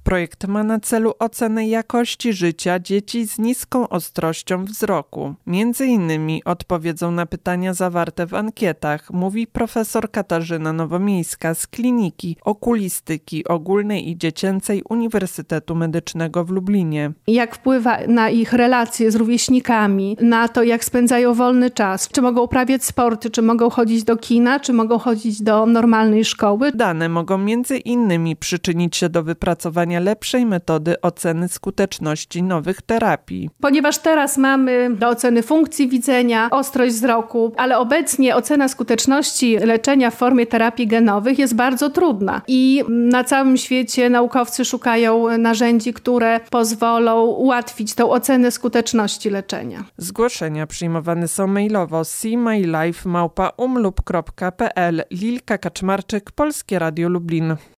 Projekt ma na celu ocenę jakości życia dzieci z niską ostrością wzroku. Między innymi odpowiedzą na pytania zawarte w ankietach, mówi profesor Katarzyna Nowomiejska z Kliniki Okulistyki Ogólnej i Dziecięcej Uniwersytetu Medycznego w Lublinie. Jak wpływa na ich relacje z rówieśnikami, na to, jak spędzają wolny czas, czy mogą uprawiać sporty, czy mogą chodzić do kina, czy mogą chodzić do normalnej szkoły. Dane mogą między innymi przyczynić się do wypracowania lepszej metody oceny skuteczności nowych terapii. Ponieważ teraz mamy do oceny funkcji widzenia, ostrość wzroku, ale obecnie ocena skuteczności leczenia w formie terapii genowych jest bardzo trudna i na całym świecie naukowcy szukają narzędzi, które pozwolą ułatwić tę ocenę skuteczności leczenia. Zgłoszenia przyjmowane są mailowo seemylife@umlub.pl. Lilka Kaczmarczyk, Polskie Radio Lublin.